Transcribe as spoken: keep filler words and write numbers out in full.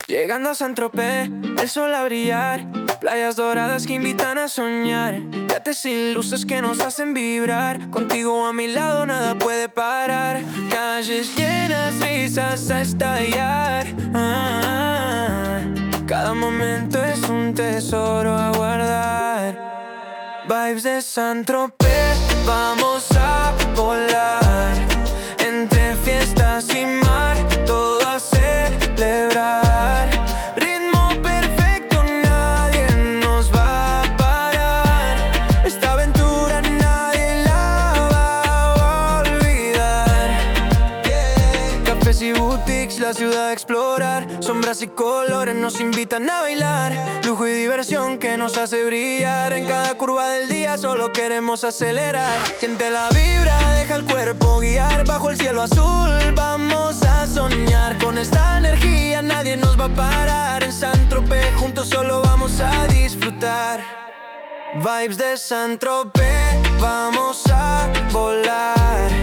Llegando a Saint-Tropez, el sol a brillar, playas doradas que invitan a soñar, yates sin luces que nos hacen vibrar. Contigo a mi lado nada puede parar. Calles llenas, risas a estallar. ah, Cada momento es un tesoro a guardar. Vibes de Saint-Tropez, vamos a volar. Entre fiestas y mar, todo a celebrar. Ritmo perfecto, nadie nos va a parar. Esta aventura nadie la va a olvidar. yeah. Cafés y boutiques, la ciudad a explorar. Sombras y colores nos invitan a bailar. Lujo y diversión que nos hace brillar. En cada curva del día solo queremos acelerar. Siente la vibra, deja el cuerpo guiar. Bajo el cielo azul vamos a soñar. Con esta energía nadie nos va a parar. En Saint-Tropez juntos solo vamos a disfrutar. Vibes de Saint-Tropez, vamos a volar.